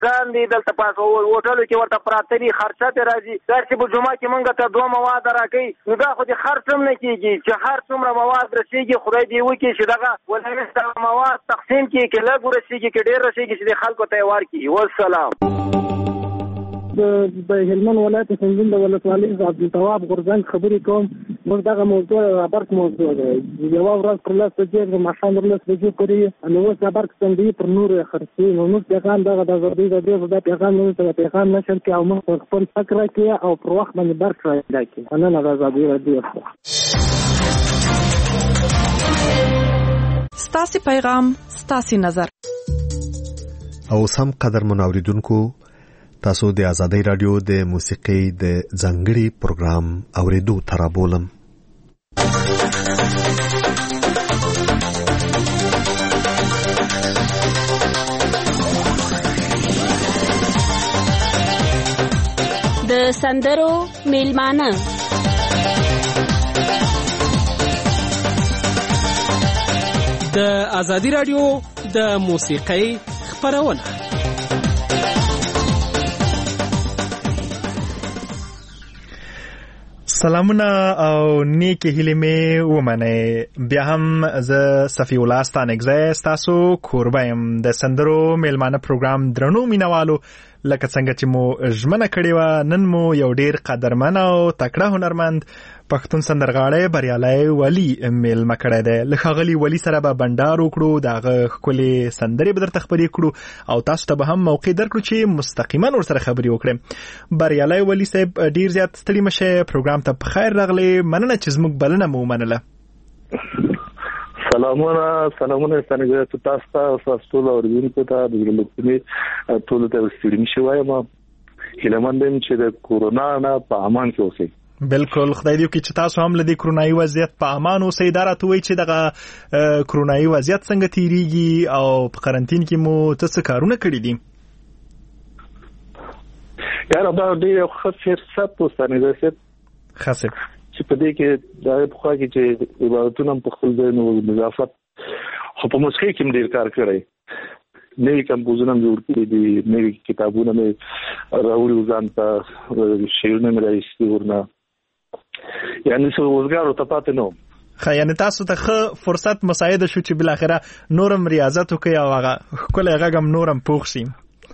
ګان دي دلته پاس هوټلو کې ورته پراته دي خرچه ته راځي دا چې په جمعه کې مونږ ته 2 مواد راکړي نو دا خو د خرڅ هم نه کېږي چې هر څومره مواد رسېږي خدای دې وکړي چې دغه ولایت د مواد تقسیم کړي کې لږ ورسېږي کې ډېر رسېږي چې د خلکو ته یې ورکړي. والسلام. د هلمند ولایت سنجین د ولسوالۍ عبدالتواب غورځنګ خبرې کوم. موږ دغه موضوع برق موضوع ده یوه ورځ پر 10 بجې د ماښام 10 بجې پورې نو اوس دا برق څنګه پر نور خرڅوي نو موږ پیغام دغه د ازادۍ د پیغام نو ته پیغام نشر کې او موږ خپل فکر کې او پر وخت باندې برق راځي کنه نه د ازادۍ د ستاسو پیغام ستاسو نظر او سم قدر منوریدونکو تاسو د آزادۍ رادیو د موسیقي د ځانګړي پروګرام اوریدو ترابولم. د سندرو میلمانه د آزادۍ رادیو د موسیقي خبرونه. سلامونه او نیکی هیله می ومنه. بیا هم ز صفی الله ستانګزه تاسو کوربایم د سندرو میلمانه پروګرام درنو مینوالو لکه څنګه چې مو ژمنه کړې و نن مو یو ډیر قدرمن او تکړه هنرمند پښتون سندرغاړی بریالي ولی میلمه کړی دی. له ښاغلي ولی سره به بنډار وکړو دغه ښکلې سندرې به درته خبرې کړو او تاسو ته به هم موقع درکړو چې مستقیما ورسره خبرې وکړئ. بریالي ولی صاحب ډیر زیات ستړي مشه پروګرام ته په خیر راغلی. مننه چې زموږ بلنه مو ومنله. سلامونه څنګه تاسو ته ټول اوریدونکو ته د لوکمي ټول ته ستړي مشه وایم هیلمندم چې د کورونا نه په امان کې اوسئ. بالکل خدای دې وکړي چې تاسو هم له دې کرونایي وضعیت په امان اوسئ. دا راته وایي چې دغه کرونایي وضعیت څنګه تیریږي او په قرنټین کې مو څه کارونه کړي دي؟ یاره دا ډېر ښه فرصت وستانه ده خاصه چې په دې کې دا په خوا کې چې عبادتونه په خپل ځای نو نظافت خو په موسیقي کې ډېر کار کړی نوی کمپوزونه جوړ کړي دي نوی کتابونه مې راوړي ځان ته شعرونه مې راایستي ورنه یعنی څه وزګارو ته پاتې نو یعنی تاسو ته ښه فرصت مساعده شو چې بل اخره نورم ریاضت وکړي او هغه کله غږم نورم پوښ شي.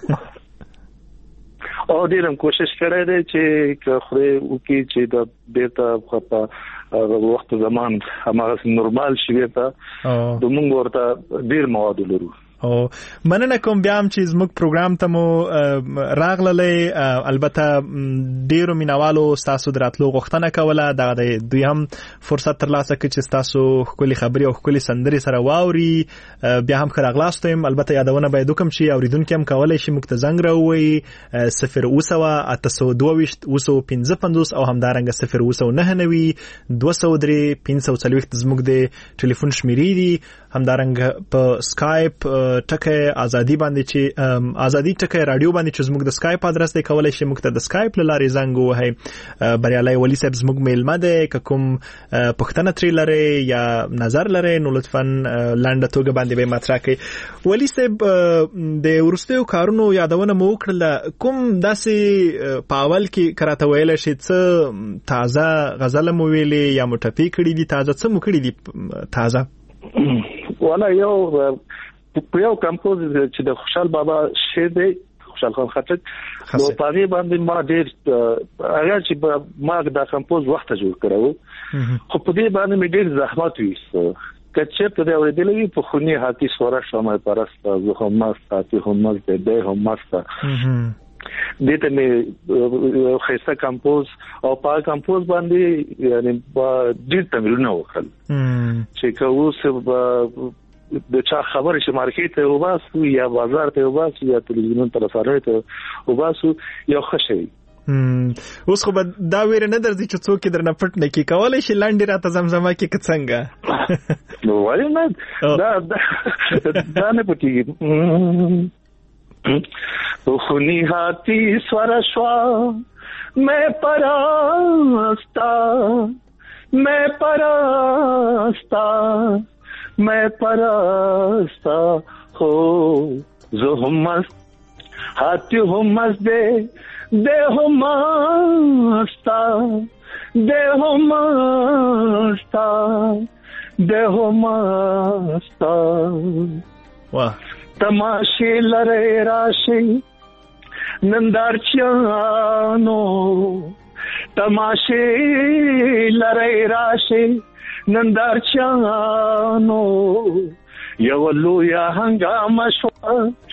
او ډیرم کوشش کړی دی چې خوري وکي چې د بیرته په وخت زمان هماغه نورمال شي ته د موږ ورته ډیر مواد لرو. او مننه کوم بیا هم چې زموږ پروګرام ته مو راغللې. البته ډیرو مینوالو تاسو دراتلو غوښتنه کوله دا د دوی هم فرصت ترلاسه کړي چې تاسو خپل خبري او خپل سندري سره واوري. بیا هم خراغلاستم. البته یادونه باید وکم چې اوریدونکو هم کولای شي مکته زنګ راوي 0 او همدارنګه 0 زموږ د ټلیفون شمیرې دي. همدارنګه په سکایپ ټکه ازادي باندې چې ازادي ټکه رادیو باندې چې زموږ د سکایپ ادرس دی کولای شي موږ ته د سکایپ لارې زنګ وهي. بریالي ولی صاحب زموږ میلمه دی کوم پښتنه تری لري یا نظر لري نو لطفاً لاندې توګه باندې به مطرح کړئ. ولی صاحب د ورستیو کارونو یادونه مو کړل کوم داسې پاول کې کراته ویل شي څه تازه غزل مو ویلې یا مټپی کړی دي تازه څه مو کړی دي تازه وانا یو کمپوز چې د خوشحال بابا شعر دی خوشحال خان خټک نو پاره باندې ما ډېر هغه چې ما دا کمپوز وخت جوړ کړو خو په دې باندې مې ډېر زحمت ویسته کچې په دې اورېدلې په خونی هاتي سوره شمه پرست زه هم ماستاتي هم مزه ده هم ماستا دته مې خیسه کمپوز او په کمپوز باندې یعنی ډېر تمرینونه وکړل چې کوس د چا خبرې چې مارکیټ ته وباسو یا بازار ته وباسو یا تلویزیون ته رساره ته وباسو یو خشي اوس خو دا ویره نه درځي چې څوک درنه پټ نه کی کولای شي لاندې راته زمزمه کې څنګه نو وایي نه دا نه پټیږي تو خونی هاتی سوار شوا میں پرستا ہو زو हाथी हो मजदे दे हो मस्ता दे हो मस्ता दे हो मस्ता वाह तमाशे लरे राशे नंदारचानो तमाशे लरे राशे नंदारचानो यवलू या हंगामा शवा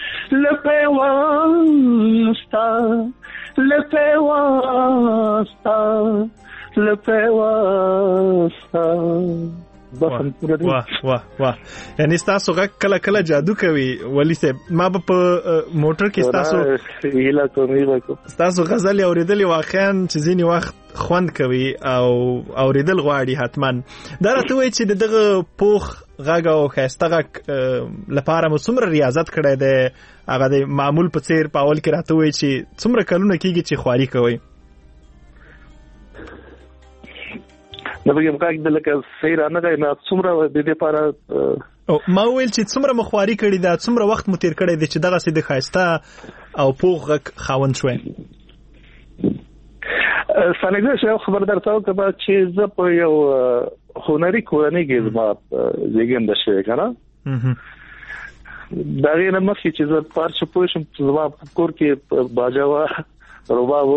लपेवास्ता वाह वाह वाह یعنی تاسو کله کله جادو کوي ولی صاحب ما په موټر کې تاسو غزل اوریدل واقعا چې ځینی وخت خوند کوي او اوریدل غواړي حتما دا راته وایي چې دغه پوخ غږ او خسته غږ لپاره مو څومره ریاضت کړی دی هغه د معمول په څیر په اول کې راته وایي چې څومره کلونه کېږي چې خواري کوي نو بګم کاګ د لکه سیر نه غي نه څومره د دې لپاره او ما ویل چې څومره مخواري کړی دا څومره وخت مو تیر کړی دی چې دغه سي د خاسته او پوغ خاوند شوی څنګه چې خبر درته کبا چې زه په یو هنري کورنۍ کې ما زیږم د شوی کنه دا غیر مخکې چې زه پارچ پوښم زما کور کې باجوا ربابو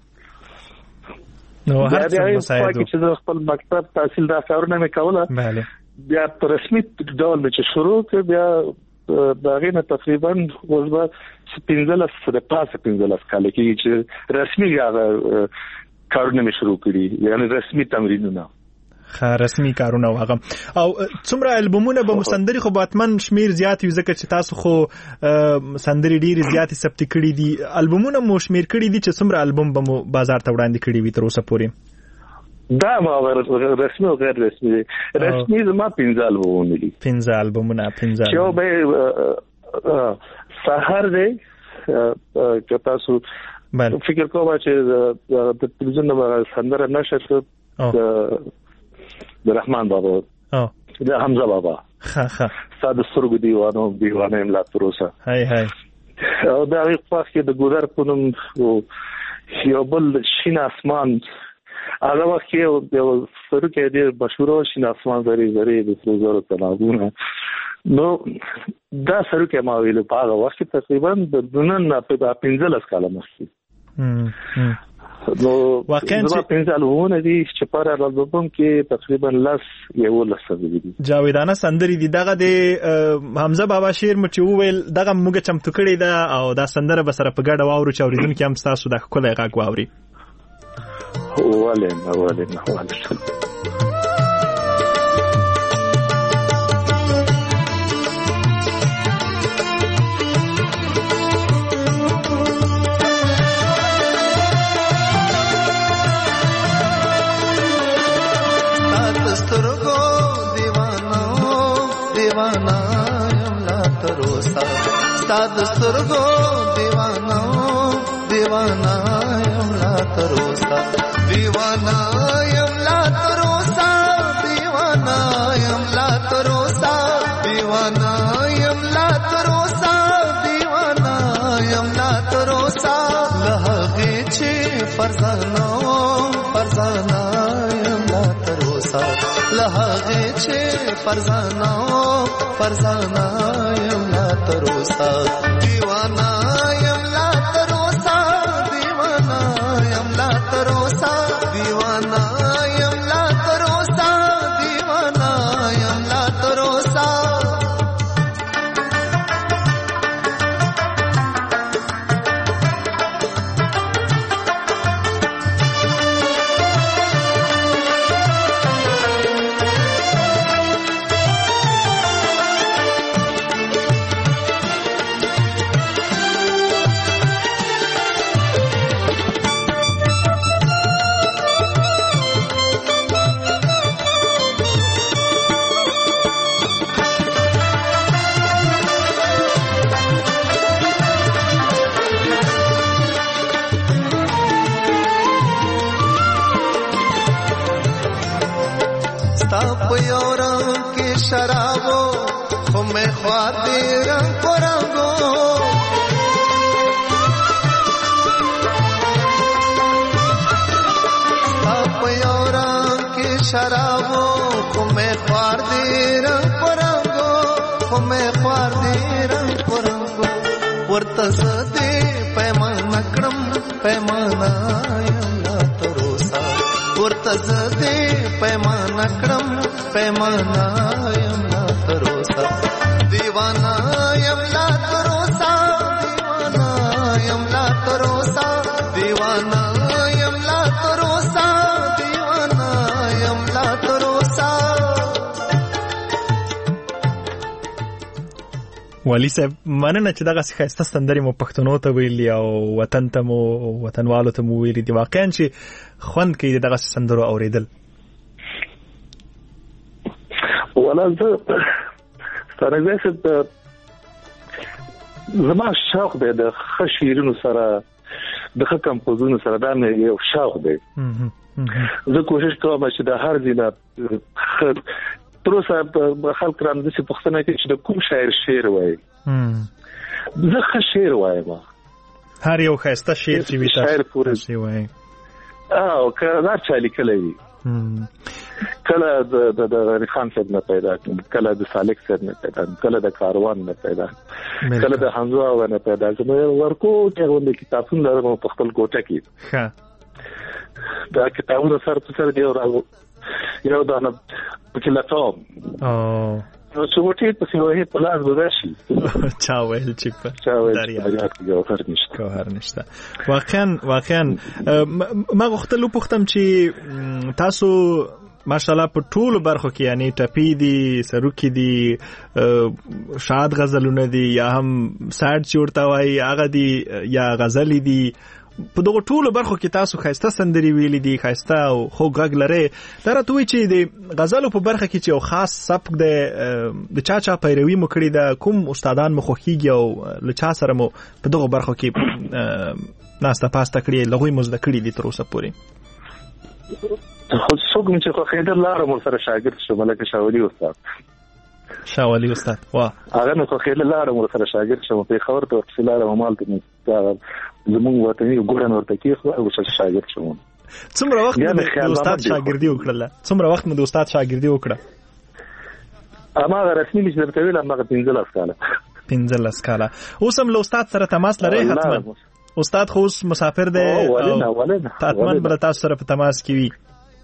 نو هر څه مساعده چې خپل مکتب تحصیل دا کارونه مې کوله bale بیا په رسمي ډول مې چې شروع کړ بیا دا غینه تقریبا وځه 15 د پاسه 15 کال کې چې رسمي کارونه مې شروع کړی یعنی رسمي تمرینونه رسمي کارونه واغم او څومره البومونه به مستندري خو باتمن شمیر زیات یو ځکه چې تاسو خو سندري ډيري زیات ثبت کړی دي البومونه مو شمیر کړی دي چې څومره البوم به مو بازار ته وړاندې کړی وي تر اوسه پورې دا ما رسمي او غیر رسمي رسمي زما 15 البومونه دي 15 البومونه 15 چې به سحر دی چې تاسو فکر کوم چې د تلویزیون سندره نشه د رحمان بابا د حمزه بابا ساده سرګ دیوانه املا تروسه هاي هاي او دا وخت کې د ګودر پونم یو بل شین اسمان هغه وخت کې یو سرګ دی مشهور شین اسمان زری د زورو تناغونه نو دا سرګ ما ویل په هغه وخت تقریبا د دنن په 15 کال مخکې نو واقعا چې 15 البومونه دي چې پر البوم کې تقریبا لاس یو لسه دي جاویدانه سندري دي دغه د حمزه بابا شعر مچ ویل دغه موږ چمتو کړی دا او دا سندره به سره په ګډه واورو چې اوریدونکو هم تاسو د خپل غږ واوري ولې استاد سترګو دیوانا یم لا تروسا دیوانا یم لا تروسا دیوانا یم لا تروسا دیوانا یم لا تروسا دیوانا یم لا تروسا لهغه چې فرزانا یم لا تروسا لهغه چې فرزانا یم لا تروسا دیوانا یم لا تروسا دیوانا یم لا تروسا دیوانا یم لا تروسا دیوانا یم لا تروسا شرابو خمه خوار دی رنگ پرنگو خمه خوار دی رنگ پرنگو ورتز دی پیمانا کرم پیمانا یملا تروسا ورتز دی پیمانا کرم پیمانا یملا تروسا دیوانا یملا تروسا دیوانا یملا تروسا دیوانا یملا تروسا دیوانا یملا تروسا والی صاحب مننه چې دغه ښایسته سندرې مو پښتنو ته ویلي او وطن ته مو وطنوالو ته مو ویلي دي واقعا چې خوند کوي دغه سندرو اوریدل ولا زه ستاره زما شوق دی د ښه شعرونو سره د ښه کمپوزونو سره دا مې یو شوق دی زه کوشش کوم چې د هر ځای تر اوسه خلک رام د څه پښتنه کې چې د کوم شاعر شعر وایي زه ښه شعر وایم هر یو ښایسته شعر چې وي شاعر پورې وایي او کله چا لیکلی وي کله د غنی خان صاحب نه پیدا کله د سالک صاحب نه پیدا کله د کاروان نه پیدا کله د حمزه او نه پیدا زموږ ورکو چې غوډه کتابونه لرم په خپل کوټه کې ښه دا کتابونه سره په سره دی راغو یو دا نه په لټوم نو څه وټی په سیوه په لاس بداشي چا ویل چې په دریا جوهر نشته واقعا ما غوښتل پوښتم چې تاسو ماشاءالله په ټولو برخو کې یعنی ټپی دي سروکی دي شاد غزلونه دي یا هم ساډ چورتا وای هغه دي یا غزل دي په دغه ټولو برخو کې تاسو ښایسته سندري ویلي دي ښایسته او خو غږ لري دا راته وایي چې د غزلو په برخه کې چې یو خاص سبک د چا پیروي مو کړې ده کوم استادان مو خوښیږي او له چا سره مو په دغه برخو کې ناسته پاسته کړې لغوی مو زده کړي دي تر اوسه پورې خو څوک چې خو خیدر لاره مور سره شاګرد شو ملک شاولی استاد وا هغه نو خو خیدر لاره مور سره شاګرد شو په خبر ته ورسلاره مال ته زمون وطني ګورن ورته کې خو او شاګرد شو څومره وخت د استاد شاګردي وکړه څومره وخت مو د استاد شاګردي وکړه اما رسمي چې درته ویل ما 15 کاله اوس هم له استاد سره تماس لري حتما استاد خو مسافر دی حتما بل تاسو سره په تماس کې وي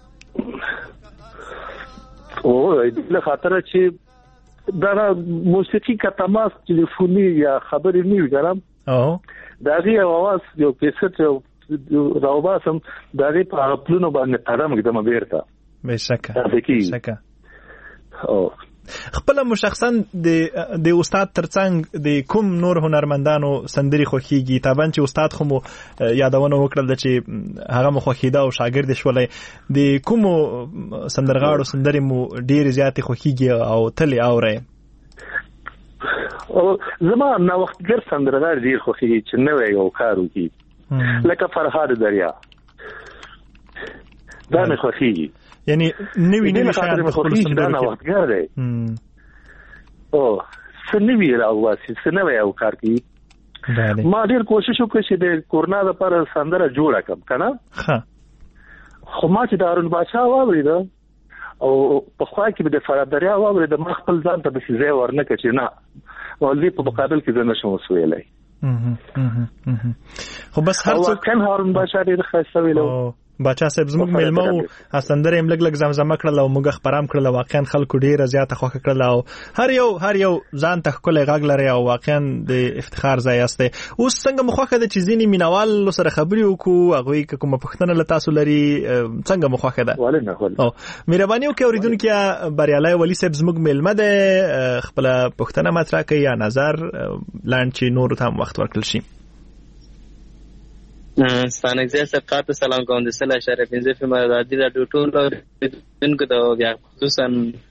او د خاطر چې دا موسیقي کا تماس ټلیفوني یا خبرې نیو ګرام او داغي आवाज یو کیسټ راوباسم داغي په خپلونو باندې ترم کېدم بیرته بشکه او خپل مشخصا د استاد ترڅنګ د کوم نور هنرمندانو سندري خوخيږي تابان چې استاد خو مو یادونه وکړل چې هغه مو خوخیدا او شاګرد شولې د کوم سندرغاړو سندري مو ډیر زیات خوخيږي او تل اوري او زما نو وختګر سندرغاړ ډیر خوخيږي چې نو یو کارو کی لکه فرهاد دریا دا نه خوخيږي یعنی نوی شاعر په خپل سندرو کې دی او سنوي راواسي سنوي او کار کوي ما ډیر کوشش وکړ چې د کورونا لپاره سندره جوړه کړم کنه ها خو ما چې دارون بادشاہ واورید او په خوا کې د فرهاد دریا واورید ما خپل ځان ته د شي ورنه کړ چې نه ولې په مقابل کې زنه شو وسویلای خو بس هر څوک کله هارون بادشاہ ډیر خاصه ویلو باچا صاحب زموږ ملمو اسندره هم لګ زمزمه کړل او موږ خبرام کړل واقعا خلکو ډیره زیاته خوښ کړل او هر یو ځان ته خپل غږ لري او واقعا د افتخار ځای است اوس څنګه مخوخه د چیزینی مینوال سره خبري وکړو هغه کوم پښتنه ل تاسو لري څنګه مخوخه ده او مهرباني وکړئ اوریدونکو بریالي ولی صاحب زموږ ملمه ده خپل پښتنه مطرح کوي یا نظر لاند چې نور ته وخت ورکړل شي ستانګزه سرکات سلام کوم د 3.15 فیم ازادي راډیو ټول دونکو ته بیا خصوصا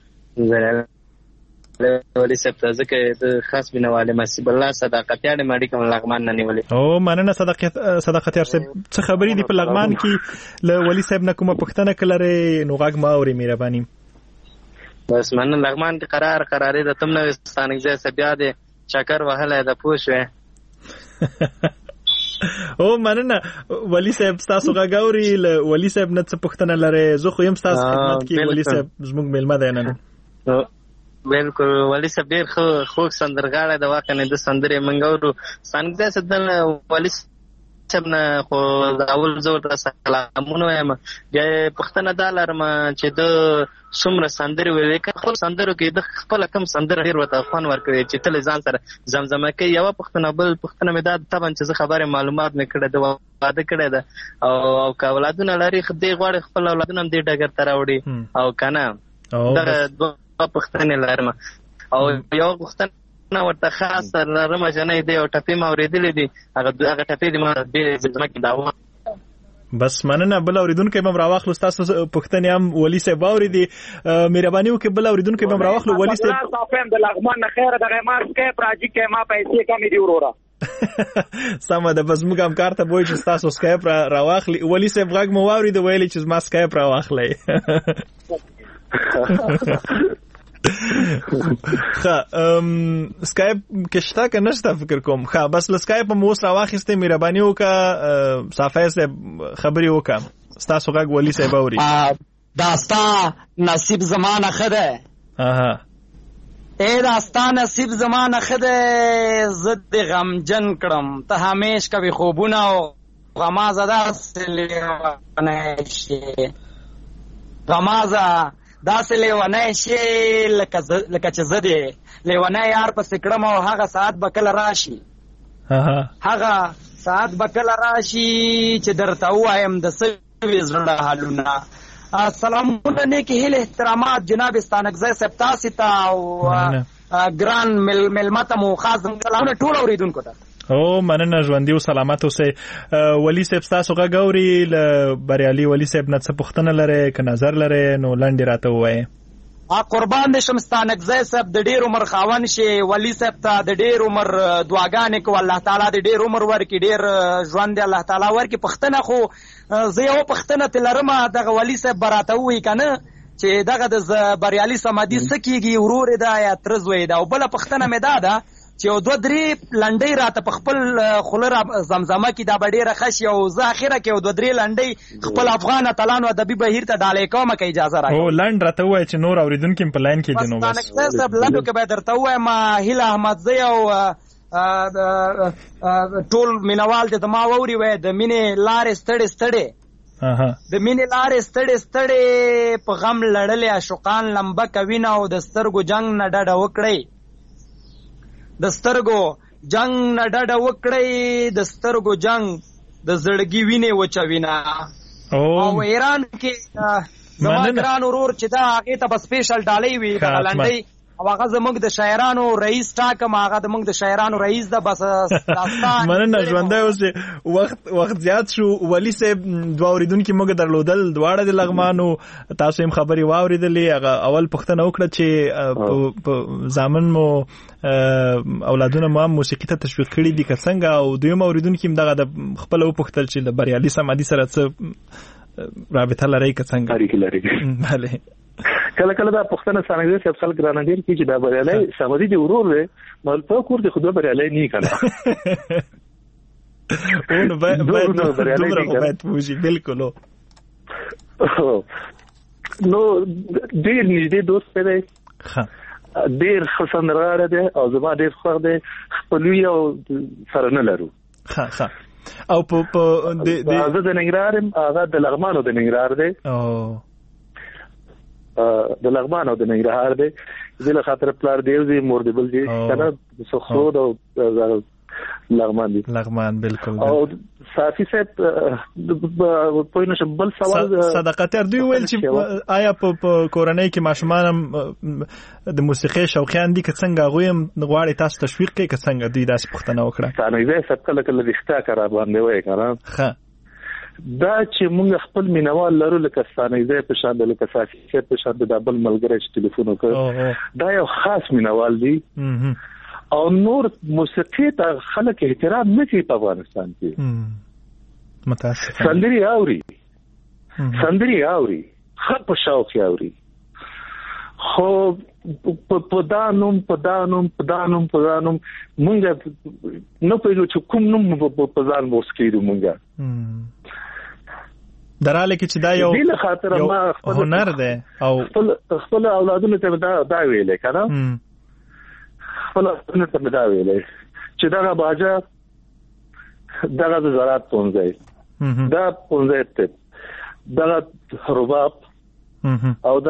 ولی سپتا ځکه د خاص بنواله مسیب الله صداقتیار ماډي کوم لغمان نه نیولې او مننه صداقتیار صاحب څه خبرې دی په لغمان کې له ولی صاحب نه کومه پښتنه کلره نو غږ ما اوري مهرباني بس مننه لغمان کې قرارې د تم نه ستانګزه بیا د چکر وهله د پوښوي او مننه ولی صاحب تاسو غاوري ولی صاحب نه څه پوښتنه لري زه خو يم تاسو خدمت کې ولی صاحب زموږ میلمه دی نن بالکل ولی صاحب ډیر خو سندرغاړی د واقع نه د سندرې منګورو څنګه سدل ولی صاحب نه خو اول زور سلامونه وایم بیا پښتنه دا لرم چې د څومره سندرې ویل خپل سندرو کې د خپل کم سندره ډیر وته خوان ورکوي چې تل ځان سره زمزمه کوي یو پښتنه بل پښتنه مې دا طبعا چې خبره معلومات مې کړه د واده کړه ده او که اولادونه لري خدای غواړي خپل اولادونه هم دې ډګر ته راوړي او کنه دا دوه پښتنې لرم او یو پښتنه نه ورته خاص لرم جنې دی او ټپې ما اورېدلې دي هغه ټپې دي ما دې ځمکې داوا بس مننه بل اوریدونکو به راوخلو تاسو پښتنې هم ولی صاحب اوریدي مهرباني وکړئ بل اوریدونکو به راوخلو ولی صاحب صافم د لغمان نه خیر دغه مار کې پراجی کې ما پیسې کمې دی وروره سمه ده بس موږ هم کارته وای چې تاسو سکایپ راوخلی ولی صاحب غږ مو واورید ویلي چې ما سکایپ راوخلی سکایپ کشتا که نشتا فکر کوم بس لسکایپ مو اوس راواخسته مهرباني وکړه صافه صاحب خبري وکړه تاسو غږ ولی صاحب اوري داستا نصیب زمانه خده اے داستا نصیب زمانه خده زد غمجن کړم ته همیش کوي خوبونه او غمازه داسې لیونی شي لکه چې زه دی لیونی یار پسې کړم او هغه ساعت به کله راشي هغه ساعت به کله راشي چې درته ووایم د سوي زړه حالونه سلامونه نیکې هیلې احترامات جناب ستانکزی صاحب تاسې ته او ګران میلمه ته مو خاص سلامونه ټول اورېدونکو ته او مننه ژوندي او سلامت اوسئ ولی صاحب تاسو غږ اوري بریالي ولی صاحب نه څه پوښتنه لرئ که نظر لرئ نو لنډې راته ووایئ قربان دې شم ستانکزی صاحب د ډېر عمر خاوند شي ولی صاحب ته د ډېر عمر دعاګانې کوو الله تعالی د ډېر عمر ورکړي ډېر ژوند دی الله تعالی ورکړي پښتنه خو زه یو پښتنه ترې لرم دغه ولی صاحب به راته ووایي که نه چې دغه د بریالي صمدي څه کېږي ورور یې ده یا تره زوی ده او بله پښتنه مې دا ده چې یو دوه درې لنډۍ راته په خپل خوله را زمزمه کې دا به ډېره ښه شي او زه اخره کې یو دوه درې لنډۍ خپل افغان اتلانو ادبي بهیر ته ډالۍ کوم که اجازه راکړئ او لنډ راته ووایه چې نور اورېدونکي هم په لاین کې دي نو بس صاحب لنډو کې به درته ووایم هیله احمدزی او ټول مینوال دې زما واوري وایي د مینې لارې ستړې ستړې د مینې لارې ستړې ستړې په غم لړلې عاشقان لمبه کوینه او د سترګو جنګ نه ډډه وکړئ د سترګو جنگ نه ډډه وکړئ د سترګو جنگ د زړګي وینې وچوینه او ایران کې زما ګران ورور چې دا هغې ته به سپیشل ډالۍ وي دغه لنډۍ او هغه زموږ د شاعرانو رئیس ټاکم هغه زموږ د شاعرانو رئیس ده بس مننه ژوندی اوس وخت زیات شو ولی صاحب دوه اورېدونکي موږ درلودل دواړه د لغمانو تاسو هم خبرې واورېدلې هغه اول پوښتنه وکړه چې په زامن مو اولادونه مو هم موسیقي ته تشویق کړي دي که څنګه او دویم اورېدونکي هم دغه د خپله وپوښتل چې د بریالي صمدي سره څه رابطه لرئ که څنګه اړیکې لري بله کله کله دا پښتنه ستانکزی صاحب خلک رانه ډېر کوي چې دا بریالی صمدي دې ورور دی نو په کور کې خو دوه بریالی نه وي که نه نو باید پوهشي بلکل نو ډېر نږدې دوست دی ډېر ښه سندرغاړی دی او زما ډېر خوښ دی خپلوي او سره نه لرو او په زه د ننګرهار یم هغه د لغمانو د ننګرهار دی د لغمان او د ننګرهار دی زه له خاطر پلار دی زه مور دی بل دی کنه سخرود او لغمان دی لغمان بالکل او صافي صاحب په نشه بل سوال صدقاتر دوی ویل چې آیا په کورنۍ کې ماشومان د موسیقي شوقیان دي که څنګه هغوی هم غواړي تاسو تشویق کړئ که څنګه دوی داسې پوښتنه وکړه ستانکزی صاحب کله کله رښتیا که را باندې وایي که نه دا چې موږ خپل مینوال لرو لکه ستانکزی په شان لکه صافي صاحب په شان دا بل ملګری چې ټلیفون وکړ دا یو خاص مینوال دی او نور موسیقي ته خلک احترام نه کوي په افغانستان کې سندرې اوري ښه په شوق اوري خو پدانم مونږ نو په چې کوم نوم په ځان وسکېدو مونږ دراله کې چې دا یو هنر دی او خپل اولادونو ته دا ویلې کنه خپل اولادونو ته دا ویلې چې دا باجا دا زراعت پونځي دا پونځي ته دا رباب او دا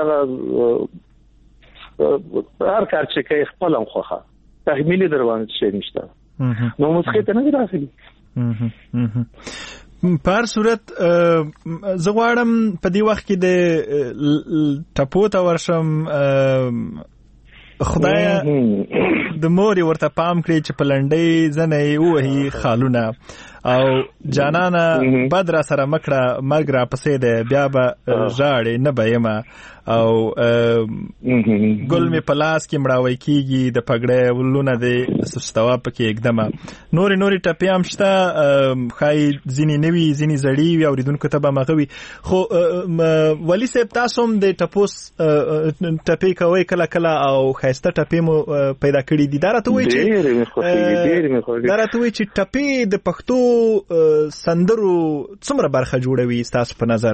هر کار چې کوي خپل خوخه تحمیل دروان شي نشته نو موسیقي ته نه راځي په هر صورت زغواړم په دې وخت کې د ټپو ته ورشم خدای د مور ورته پام کړی چې په لنډۍ زنه وهي خالونه او جانانا بدر سره مکړه مرګ را پسې ده بیا به ژاړې نه به او ګل می پلاس کې مړاوي کیږي د پګړې ولونه د سستوا پکې एकदम نوري ټپې هم شته خای ځینی نوي ځینی زړی وي اوریدونکو ته به مغوي خو ولی صاحب تاسو هم د ټپوس ټپې کوي کله او خایسته ټپې مو پیدا کړې دي درته وای چې ټپې د پښتو سندرو څومره برخه جوړوي تاسو په نظر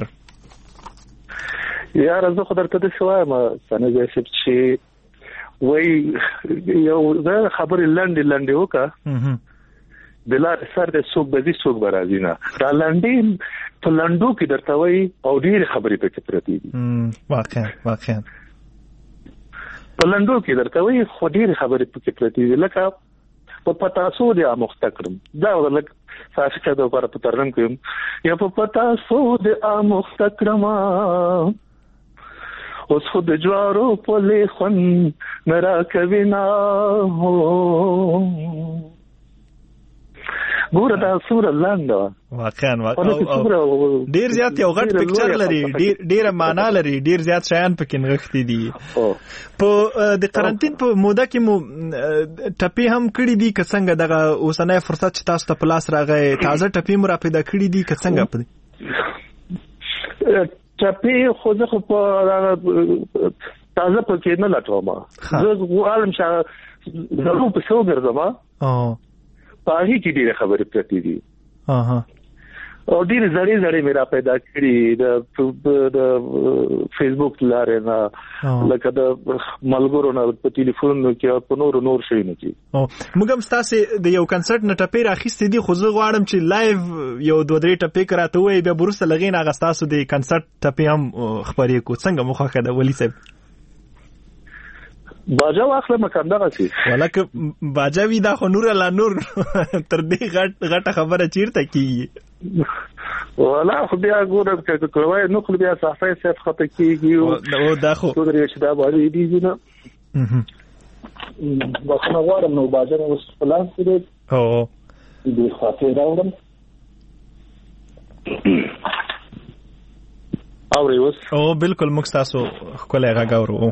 یار زه خو درته د شوایم سنځه چې وای یو زه خبرې لاندې وکړه بلار سر د سوق بزي سوق برازینا دا لاندې په لاندو کې درته وای او ډېر خبرې پکې پرتی دي واقعا په لاندو کې درته وای خو ډېر خبرې پکې پرتی دي لکه په پتاسو د امختکرم دا ولک ساسکه د پر پترن کوم یا په پتاسو د امختکرم اوس خود جوارو په لخن نرا کوینا ګوره دا سور لاندو واقعا ډیر زیات یو غټ پکچر لري ډیر معنا لري ډیر زیات شیان پکې نغښتي دي په د قرنټین په موده کې مو ټپی هم کړی دي که څنګه دغه اوسنۍ فرصت چې تاسو ته پلاس راغی تازه ټپی مو را پیدا کړی دي که څنګه په ټپی خو زه په تازه پکې نه لټوم زه عالم شاه زه په څو ګرځم پاهي کې ډېر خبرې پرتی دي او ډېر زړې مې را پیدا کړې د فیسبوک لارې نه لکه د ملګرو نه په ټلیفون کې په نور شي نه کی موږ هم تاسو د یو کنسرت نه ټپې راخېستې دي خو زه غواړم چې لایو یو 2-3 ټپې کراته وي بیا برسه لغین هغه تاسو د کنسرت ټپې هم خبرې کو څنګه مخه ده ولی صاحب باجا واخله مکندغه سي ولکه باجا وی دا خو نور لا نور تر دې غټه خبره چیرته کیږي ولا خو بیا ګورم چې کوی نو خو بیا صحفه صاحب خطه کیږي او دا خو څنګه چې دا باندې دي نه بخنه غواړم نو باجا اوس پلان کړی او دې خاطر راوړم او بالکل موږ تاسو خپل هغه غوړو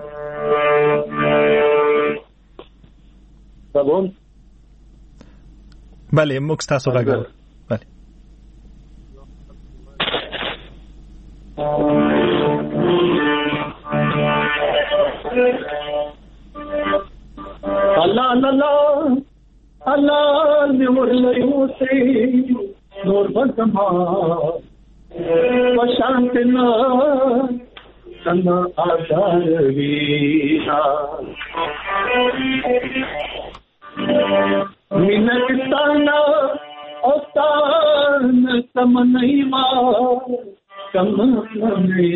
Pardon? Vale, موږ تاسو راغلو. Vale. الله نور ليوسي نور بسما وشانتنا سنا آزار وینا मिनटताना औतान समनैमा समनई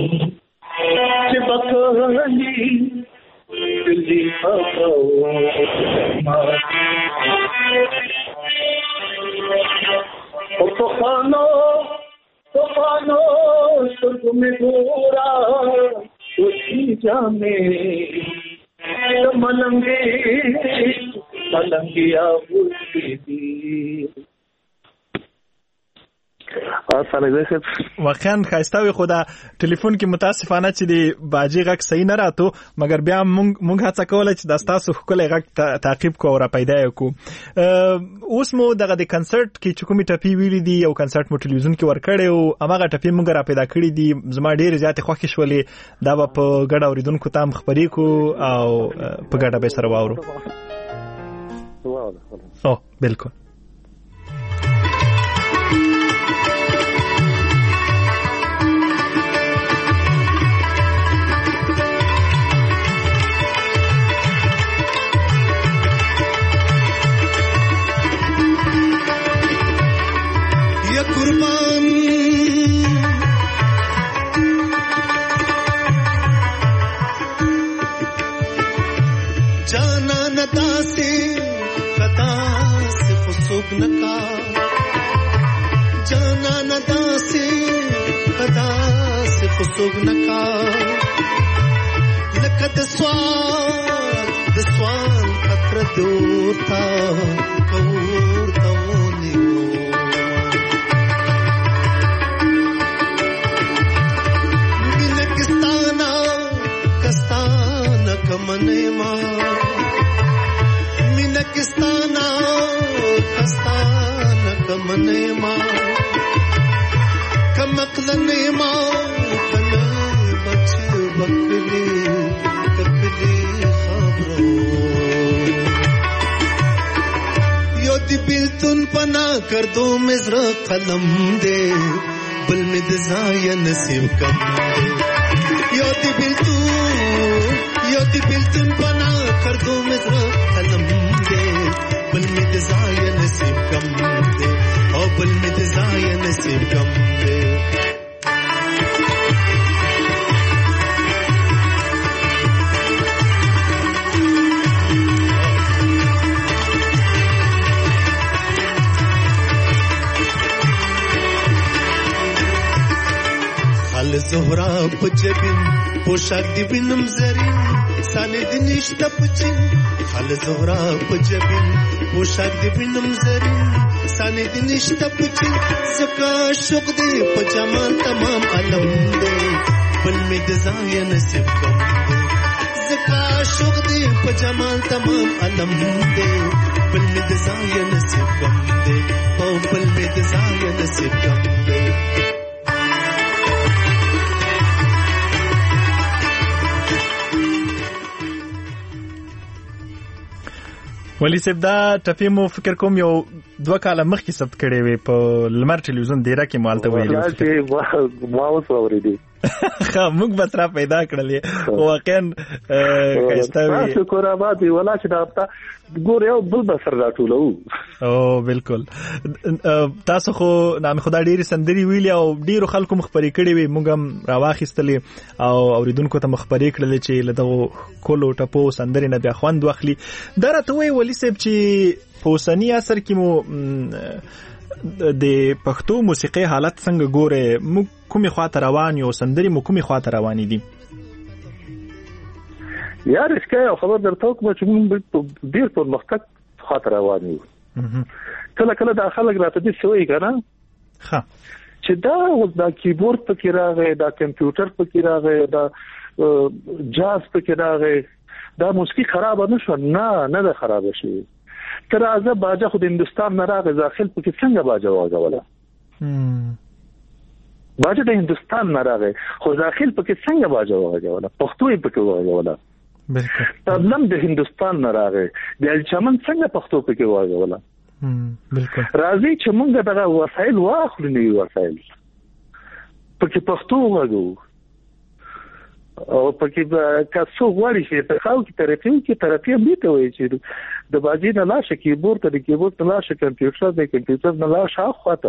चिपकली दिल्ली हो तूफानो सुर्ग में गोरा उसी जाने मलंगिया واقعا خاصه خدا ټلیفون کې متاسفانه چې دی باجی غږ صحیح نه راته مګر بیا مونږ هڅه کوله چې د تاسو خپل غږ تعقیب کو او را پیدا کو. اوس مو دغه د کنسرت کې چې کومې ټپی ویلې دي او کنسرت مو ټلویزیون کې ورکړې او هغه ټپی مونږ را پیدا کړې دي زما ډېر زیات خوښ شولې دا په ګډ اوریدونکو تام خبرې کو او په ګډه به سره واورو. او بالکل कुर्बान जाना नदा से कदा से खुशुग नका जाना नदा से कदा से खुशुग नका लकत स्वाल खतर दूर था कौर तवोनी कमनेमा मिनकिस्ताना कस्ताना कमनेमा कमकलनेमा कन बच बकली ककली खबरो योति बिल्तुन पना कर दो मिज़र कलम दे बल में दज़ाया नसीब कम दे योति बिल्तुन बना कर दो मिज़र कलम दे बल में दज़ाया नसीब कम दे और बल में दज़ाया नसीब कम दे. خال زهرا بجبين पोशाक दिबिनम जरीन साने दिनिश्त पचिन खाल जोहरा पजबिन पोशाक दिबिनम जरीन साने दिनिश्त पचिन सका शुक दे पजामान तमाम अलम दे बल में दज़ाया नसीब कम दे सका शुक दे पजामान तमाम अलम दे बल में दज़ाया नसीब कम दे ओ बल में दज़ाया नसीब कम दे. ولی صاحب دا ټپی مو فکر کوم یو 2 کاله مخکې ثبت کړی وي په لمر ټلویزیون دیره کې مالته ویلو ما اوس اورېدی ښه موږ به ترا پیدا کړلې واقعا ښایسته وي شکر آباد وي ولا چې دا ګور یو بل بسر راټولو او بالکل تاسو خو نام خدای ډېری سندري ویلي او ډېرو خلکو مخبري کړي وي موږ هم راواخیستلې او اوریدونکو ته مخبري کړلې چې له دغو کولو ټپو سندري نه بیا خوند واخلي دا راته وایي ولي صاحب چې په اوسني عصر کې مو د پښتو موسیقي حالت څنګه ګوره موږ کومې خواته روان یو سندري مو کومې خواته روانې دي یار اسکه یو خبر درته کوم چې موږ ډیر په مختلف خاطر روان یو کله کله د خلک راته دي سوي کنه ها چې دا کیبورډ پکې راغی دا کمپیوټر پکې راغی دا جاز پکې راغی دا موسیقي خراب نه شو نه ده خراب شي تر ازه باجه خو د هندستان نه راغی داخل پکې څنګه باجه واغوله باجه د هندستان نه راغی خو داخل پکې څنګه باجه واغوله پښتو یې پکې واغوله بالکل تبلم د هندستان نه راغی د الچمن څنګه پښتو پکې واغوله بالکل راځي چې موږ دغه وسایل واخلو نه وسایل پکې پښتو واغو او پکې کاسو غواړي چې په خاو کې ترقی به ته وایي چې د باجی نه لاشه کیبورډ ته د کیبورډ نه لاشه کمپیوټر د کمپیوټر نه لاشه اخواته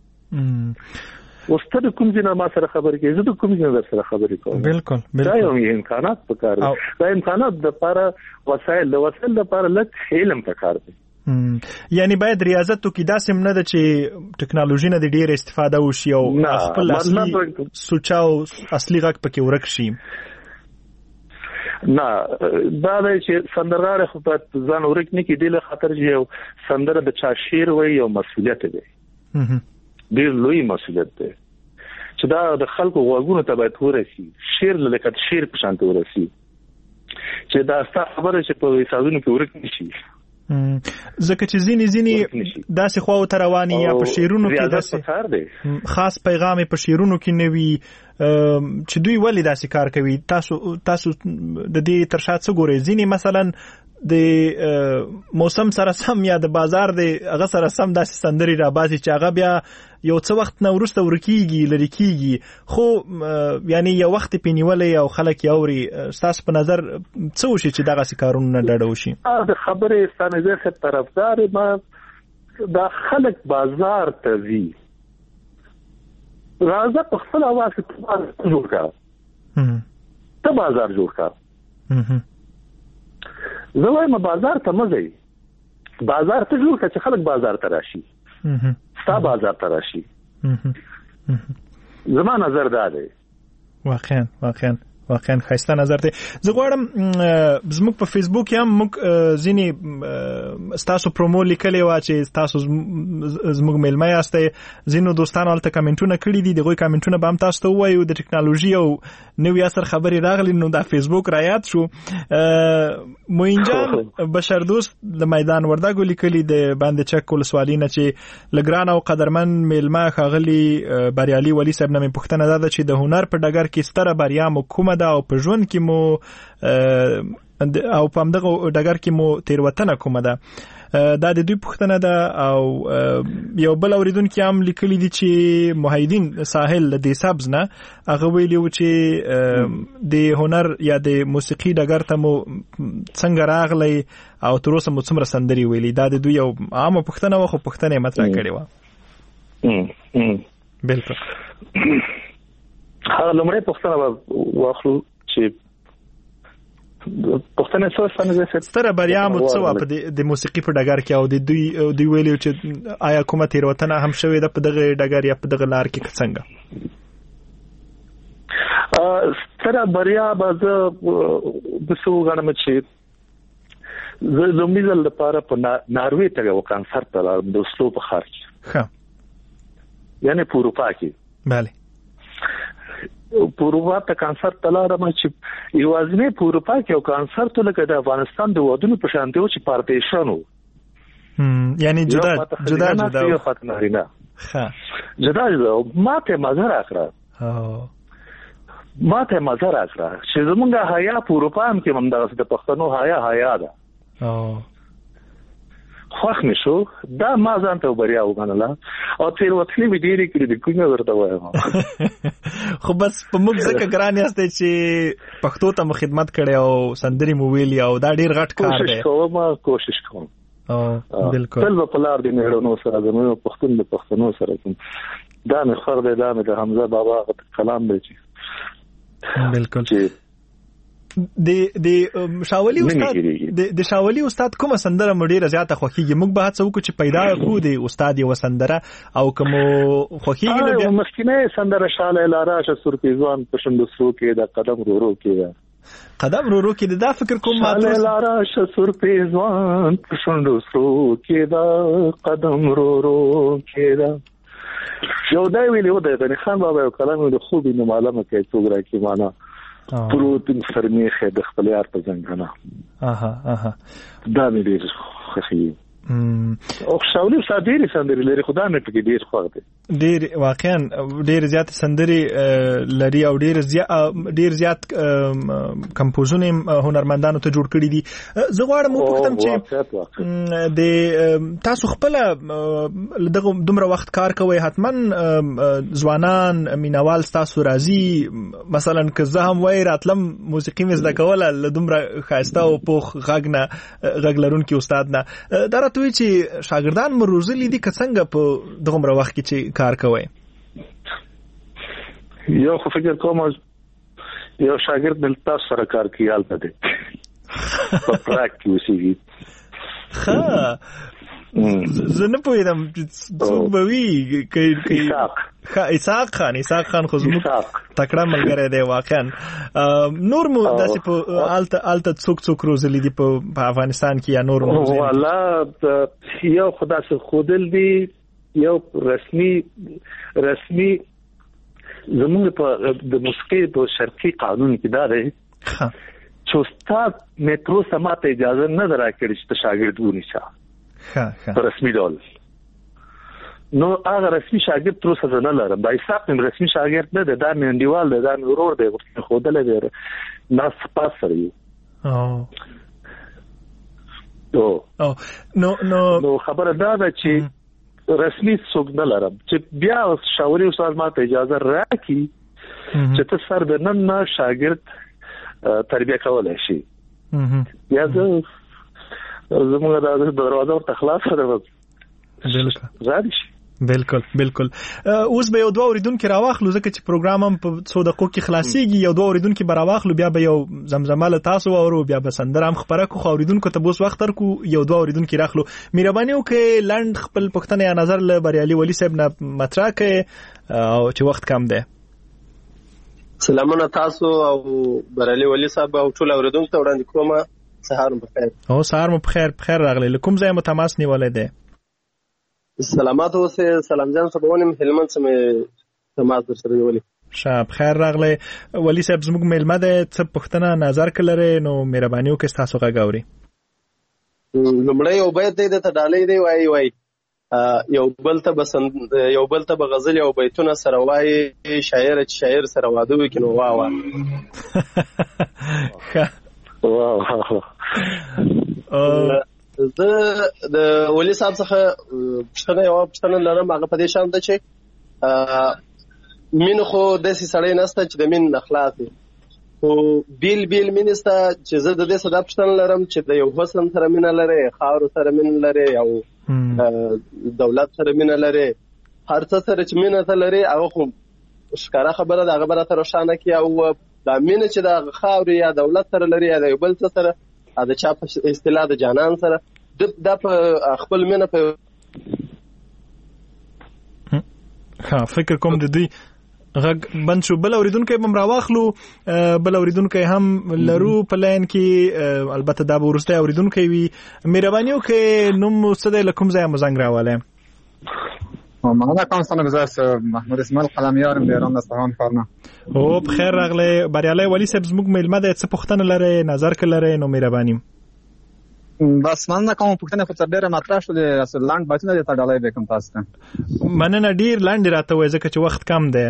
واستد کوم ځای ما سره خبرې کوي زه د کوم ځای سره خبرې کوم بالکل دا یو امکانات پکار دي دا امکانات د لپاره وسایل لپاره لږ علم پکار دي یعنی باید ریاضت تو کې داسې نه ده چې ټکنالوژي نه ډېر استفاده وشي او خپل اصلي سوچاو اصلي غږ پکې ورک شي نه دا چې سندرغاړي خو په ځان ورک نه کې دی له خاطر چې یو سندره د چا شعر وي او مسؤلیت دی ډیر لوی مسؤلیت دی چې دا د خلکو غوږونو ته باید ورسي شیر لکه شیر په شان ورسي چې دا ستاسو خبره چې په حسابونو کې ورک نشي ځکه چې ځینې داسې خواو ته رواني یا په شیرونو کې داسې خاص پیغام په شیرونو کې نه وي چې دوی ولې داسې کار کوي تاسو د دې تر شا څه ګورئ ځینې مثلا د موسم سره سم یا د بازار د هغه سره سم داسې سندري راباسي چې هغه بیا یو څه وخت نه وروسته ورکیږي لري کیږي خو یعنی یو وخت پینیولې او خلک یوري تاسو په نظر څه وشي چې دغه کارونه نه ډډه وشي د خبرې ستانه زه طرفدار ما دا خلک بازار ته وی راځه په خپل اواز ته جوړ کا ته بازار جوړ کا زه وایم بازار ته مزي بازار ته جوړ کا چې خلک بازار ته راشي ستا بازار ته راشي زما نظر دا دی واقعا خاصه نظر دی زه غواړم زموږ په فیسبوک هم موږ ځینې ستاسو پرومو لیکلې وه چې تاسو زموږ میلمه یاستئ ځینو دوستانو هلته کمنټونه کړي دي د هغوی کمنټونه به هم تاسو ته ووایو د ټکنالوژي او نوي عصر خبرې راغلي نو دا فیسبوک را یاد شو موین جان بشردوست د میدان وردګو لیکلي د باندې چک ولسوالۍ نه چې له ګران او قدرمن میلمه ښاغلي بریالي ولي صاحب نه مې پوښتنه دا ده چې د هنر په ډګر کې ستره بریا مو کومه ده او په ژوند کې مو او په همدغه ډګر کې مو تیروتنه کومه ده دا د دوی پوښتنه ده او یو بل اوریدونکي هم لیکلي دي چې محیدین ساحل د دې سبز نه هغه ویلي و چې د هنر یا د موسیقي ډګر ته مو څنګه راغلی او تر اوسه مو څومره سندرې ویلي دا د دوی یو عامه پوښتنه وه خو پوښتنه یې مطرح کړې وه بالکل هغه لومړی پوښتنه به واخلو چې پښتنه څه ستره بریا مو څه وه په د موسیقي په ډګر کې او د دوی ویلي چې آیا کومه تېروتنه هم شوې ده په دغه ډګر یا په دغه لار کې څنګه ستره بریا به زه داسې وګڼم چې زه لومړي ځل لپاره په ناروې ته یو کنسرت ته لاړم د اوسلو په ښار کې یعنې په اروپا کې بله په اروپا ته کنسرت ته لاړم چې یوازینی په اروپا کې یو کنسرت لکه د افغانستان د ودونو په شان دی چې پارټیشن و یعنی جدا ما ته مزه راکړه چې زمونږ حیا په اروپا هم کې همدغسې د پښتنو حیا ده خوښ مې شو دا ما ځان ته بریا وګڼله او تېروتنې مې ډېرې کړې دي کومه درته وایم خو بس په موږ ځکه ګران یاستئ چې پښتو ته مو خدمت کړی او سندرې مو ویلي او دا ډېر غټ کار دی کوشش کوم تل به په لار د مېړنو سره زموږ پښتون د پښتنو سره کوم دا مې خور دی دا مې د حمزه بابا کلام دی چې بالکل د شاولي استاد کومه سندره مو ډیره زیاته خوښیږي موږ به هڅه وکړو چې پیدا کړو د استاد یو سندره او کوم خوښیږي نو مخکینه سندره شاله لاره شسور پیزوان په شندو سرو کې د قدم رورو کې قدم رورو کې دا فکر کوم شاله لاره شسور پیزوان په شندو سرو کې دا قدم رورو کې دا یو دا ویلی و د غنی خان بابا یو کلام د خوبی نو معلومه کوي څوک راکې معنا پروتین فرمیخه د خپل یار په څنګه دا مې ډېر خوښي او شاولي صادري سندري لري خدای مې پکې ډېر خوښ دي ډېر واقعا ډېر زیات سندري لري او ډېر زیات کمپوزونه هنرمندانو ته جوړ کړي دي زه غواړم وپوښتم چې د تاسو خپل دغه دومره وخت کار کوي حتما ځوانان مینوال تاسو راځي مثلا که زه هم وای راتلم موسیقي مې زده کوله له دومره ښایسته او پوخ غږ لرونکي استاد نه دا راته وایي چې شاګردان مو روزلي دي که څنګه په دغومره وخت کې چې کار کوئ یو خو فکر کوم یو شاګرد مې تاسو سره کار کوي هلته دی په پراګ کې اوسېږي زه نه پوهېدم څوک به وي اسحاق خان خو زموږ تکړه ملګری دی واقعا نور مو داسې په هلته څوک روزلي دي په افغانستان کې یا نور مو والا یو خو داسې ښودل دي یو رسمي زموږ په د موسیقي په شرقي قانون کې دا دی چې استاد میترو سماته اجازه نه درکړي چې شاګرد ونیسه په رسمي ډول. نو هغه رسمي شاګرد تر اوسه نه لرم. دا حساب مې رسمي شاګرد نه دی، دا مې انډیوال دی، دا مې ورور دی، خودلې دی ناس پاس سره یو. نو خبره دا ده چې رسمي څوک نه لرم چې بیا شاوري استاد ماته اجازه راکړي چې ته سر د نن نه شاګرد تربیه کولای شي. یا زموږ د دروازه ورته خلاصه ده راځي. بالکل اوس به یو دوه اوریدونکو راواخلو ځکه چې پروګرام هم په 100 دقیقو کې خلاصيږي. یو دوه اوریدونکو به راواخلو، بیا به یو زمزمه له تاسو اورو، بیا به سندره هم خبره کو. اوریدونکو ته بوس وخت تر کو یو دوه اوریدونکو راخلو. مهرباني وکړئ لاند خپل پښتنه یا نظر له بریالي ولی صاحب نه مطرح کړئ او چې وخت کم دی. سلامونه تاسو او بریالي ولی صاحب او ټول اوریدونکو ته وړاندې کوم. سهار مو بخیر. سهار مو بخیر راغلی. کوم ځای مو تماس نیولای دی؟ سلامات اوسه. سلام جان صبحونه هلمند سمې تماس در سره ویلي. شاب خیر راغلی. ولی صاحب زموږ میلمه ده، څه پښتنه نظر کړلره نو مهرباني وکړئ تاسو غاوري. لمړی یو بیت دی ته ډالۍ دی وای یو بل ته غزل او بیتونه سره وای شاعر سره واده وکړو. زه د ولی صاحب څخه پښتنه لرم. هغه په دې شان ده چې مين خو داسې سړی نسته چې د مين اخلاص خو بیل مینسته چې زه د دې صدا پښتنه لرم چې د یو حسن سره مینه لري، خاور سره مینه لري او دولت سره مینه لري. هر څه سره چې مینه ته لري هغه خو ښکاره خبره ده، هغه به راته روښانه کړي. او دا مینه چې د خاور یا دولت سره لري یا د یو بل څه سره دا چا په اصطلاح د جانان سره د په خپل مینه په فکر کوم د دې غږ بند شو. بل اوریدونکو هم راواخلو، بل اوریدونکو هم لرو په لاین کې. البته دا به ورسته اوریدونکو وي. مهرباني وکړئ نوم څه دی، له کوم ځای مو زنګ راواله؟ معنا کوم څنګه گذاشت محمود اسماعیل قلمیار د ایران اصفهان ښارنه. او بخیر راغلی. بریالي ولی صاحب زموږ میلمه ده، څه پوښتنه لري، نظر کړئ نو مهرباني. بس مننه کوم پوښتنه په ډیره مطرح شولې. اصل لاند بچنه ته ډالۍ وکم تاسو ته. مننه ډیر لاند راته وای ځکه چې وخت کم دی.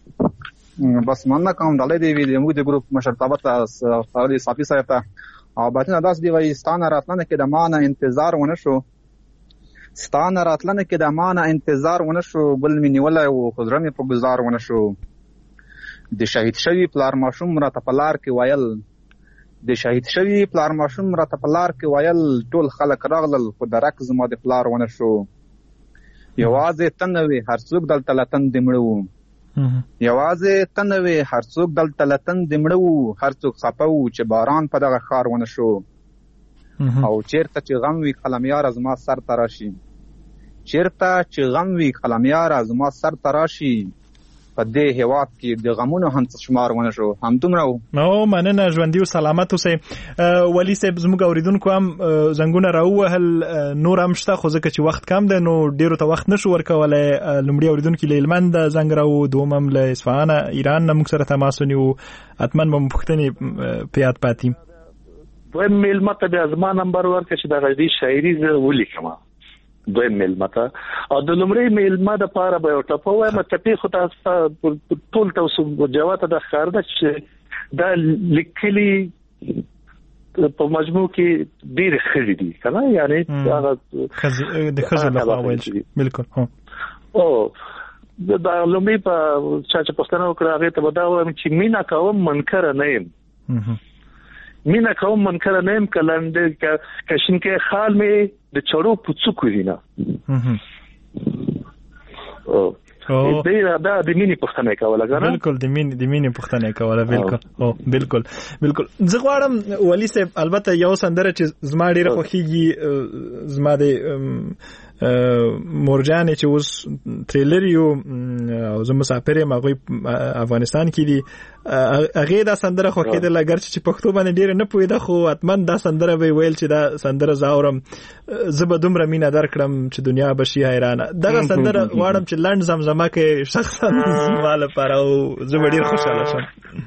بس مننه کوم ډالۍ دی ویل موږ د ګروپ مشرتابه خالي صافي صاحب ته او بچنه داس دی وای ستانه راتلنه کې د مانه انتظار ونه شو. ستانه راتلنه کې د مانه انتظار ونه شو، بل مې نیولای او خضر مې په گزار ونه شو. د شهید شوی پلار ماشوم را تپلار کې وایل، د شهید شوی پلار ماشوم را تپلار کې وایل، ټول خلک راغلل خو درک زما د پلار ونه شو. یوازې تنوي هر څوک دلته لتن دمړو، یوازې تنوي هر څوک دلته لتن دمړو، هر څوک خپو چې باران په دغه خار ونه شو. او چیرته چې غم وی قلمیار از ما سر تراشي، چیرته چې غم وی قلمیار از ما سر تراشي، په دې هوا کې د غمونو هم شمار ونه شو. همدومره نو مننه ژوندۍ او سلامت اوسئ. ولی صاحب زموږ اوریدونکو هم زنګونه راووهل، نور هم شته خو ځکه چې وخت کم دی نو ډیرو ته وخت نشو ورکولی. لومړی اوریدونکي له هلمند زنګ راوو، دوم هم له اصفهان ایران نه موږ سره تماس ونیو. حتما به مو پوښتنې په یاد پاتې. دویم میلمه ته بیا زما نمبر ورکړه چې دغه دې شاعري زه ولیکم. دویم میلمه ته او د لومړی میلمه د پاره به یو ټپه وایم. ټپې خو تاسو ټول تاسو جواب ته د ښکار ده چې دا لیکلي په مجموع کې ډېرې ښځې دي که نه، یعنې هغه د ښځو لخوا ویل شي. بالکل او دا لومړی په چا چې پوښتنه وکړه هغې ته به دا وایم چې مینه کوم منکره نه یم، مینه کوم منکره نه یم، که لنډه که شینکې خال مې د چړو په څوکو وینه. دا د مینې پوښتنه کوله که نه؟ بالکل د مینې پوښتنه کوله. بالکل زه غواړم ولی صاحب البته یو سندره چې زما ډېره خوښېږي، زما د مورجان چې اوس ټریلر یو او زه مسافر یم هغوی افغانستان کې دي هغې دا سندره خوښېدله ګرچې چې پښتو باندې ډېره نه پوهېده خو حتما دا سندره به یې ویل چې دا سندره زه اورم زه به دومره مینه درکړم چې دنیا به شي حیرانه دغه سندره غواړم چې لنډ زمزمه کې شخصا زما لپاره او زه به ډېر خوشحاله شم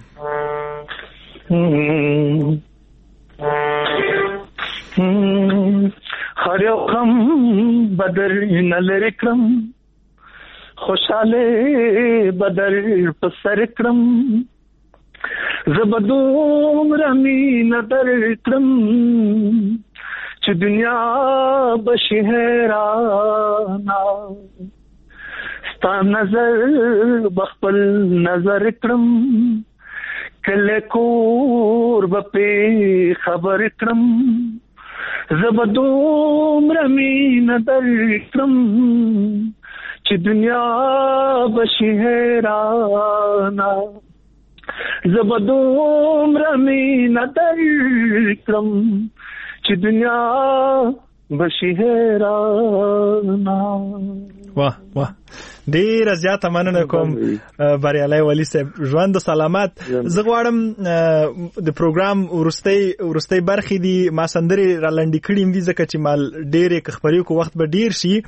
هر یو غم بدر نه لرې کړم خوشحاله بدر په سر کړم زه به دومره مینه درکړم چې دنیا به شي حیرانه ستا نظر به خپل نظر کړم کله کور به پې خبر کړم زه به دومره مینه درکړم چې دنیا به شي حیرانه زه به دومره مینه درکړم چې دنیا به شي حیرانه واه واه ډېره زیاته مننه کوم بریالی والي صاحب ژوند سلامت زه غواړم د پروګرام وروستۍ برخې دي ما سندرې را لنډې کړي دي ځکه چې مال ډېرې که خپرې کو وخت به ډېر شي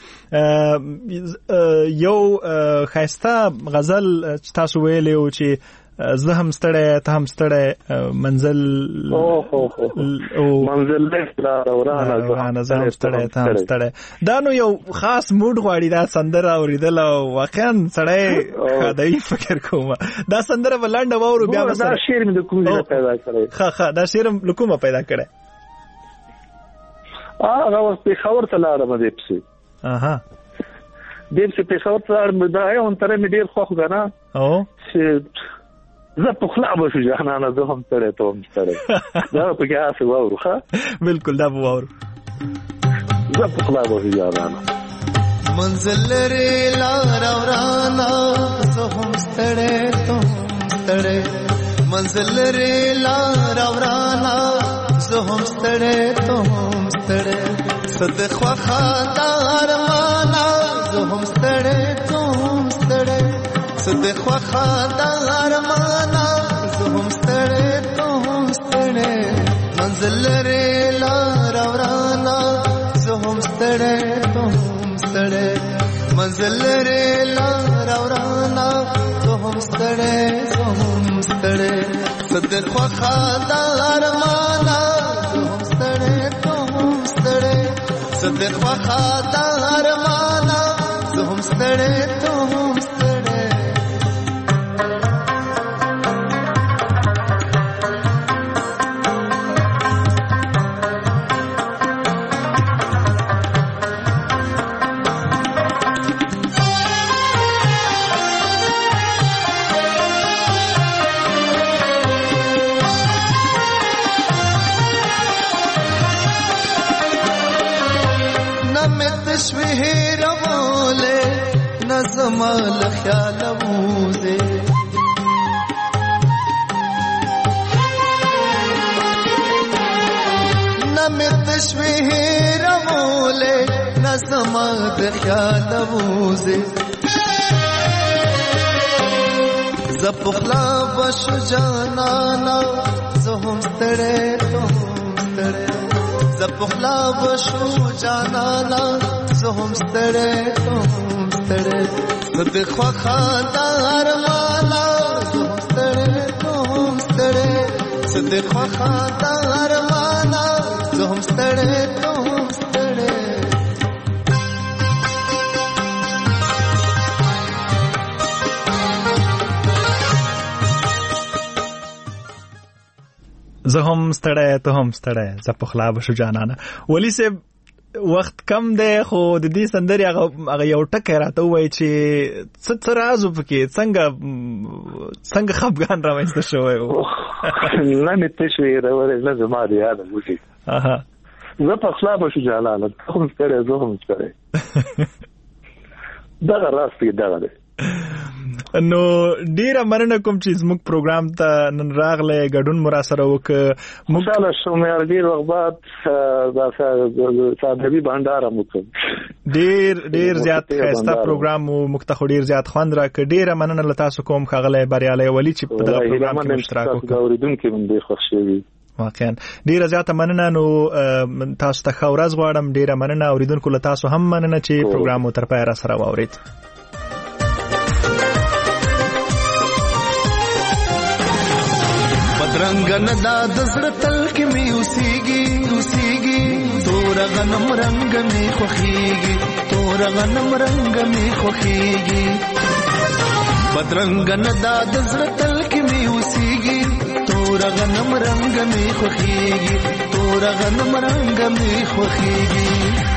یو ښایسته غزل چې تاسو ویلی و چې زه هم ستړی ته هم ستړی منزل زه هم ستړی ته هم ستړی دا نو یو خاص موډ غواړي دا سندره اورېدل او واقعا سړی خدایي فکر کوم دا سندره به لنډه واورو بیا به دا شعر مې د کوم ځای پیدا کړی ښه دا شعر له کومه پیدا کړی هغه وخت پېښور ته لاړم دې پسې دې پسې پېښور ته لاړم دا یو انتره مې ډېر خوښ ده نه چې زه پخلا به شو جانانه زه هم ستړی ته هم ستړی دا به پکې هسې واورو ښه بلکل دا به واورو زه پخلا به شو جانانه منزل لرې لاره ورانه زه هم ستړی ته هم ستړی منزل لرې لاره ورانه زه هم ستړی ته هم ستړی څه د خوښه دا ارمانه زه هم ستړی ته هم ستړی د خوخه د ارمانه زه هم ستړی ته هم ستړی منزل لرې لاره ورانه زه هم ستړی ته هم ستړی منزل لرې لاره ورانه زه هم ستړی زه هم ستړی څه د خوخه د ارمانه زه هم ستړی ته هم ستړی څه د خوخه د ارمانه زه هم ستړی ته هم زمال خیال موزه نمی تشویه رموله نزمال خیال موزه زپخلا بشو جانانا زهم ستره تهم ستره زپخلا بشو جانانا زهم ستره تهم ستره د خوخه د ارمانه زهم ستړی ته هم ستړی څه د خوخه د ارمانه زهم ستړی ته هم ستړی زه هم ستړی ته هم ستړی زه پخلا به شو جانانه والي صاحب وخت کم دی خو د دې سندرې هغه یو ټکی راته ووایي چې څه راز و پکې څنګه خفګان رامنځته شوی و لنډې تشوې راورې نه زما د یاده وشي زه پخلا به شو جانانه ته هم ستړی زه هم ستړی دغه راز پکې دغه دی نو ډیره مننه کوم چې زموږ پروګرام ته نن راغله ګډون مو را سره وکړ مشاله شو مې ډیر وخت بعد دا سادهوي بانډار مو ډیر زیات خسته پروګرام مو مختخ ډیر زیات خوند را ک ډیره مننه ل تاسو کوم خغله بریالي ولی چې په دغه پروګرام کې اشتراک وکړ اوریدونکو هم ډیر خوښ شوي واقعا ډیره زیاته مننه نو تاسو ته ښه ورځ غواړم ډیره مننه اوریدونکو له تاسو هم مننه چې پروګرام مو تر پایه را سره واورید بدرنګ نه دا د زړه تل کې مې اوسېږي تور غنم رنگ مې خوښيږي تور غنم رنگ مې خوښيږي بدرنګ نه دا د زړه تل کې مې اوسېږي تور غنم رنگ مې خوښيږي تور غنم رنگ مې خوښيږي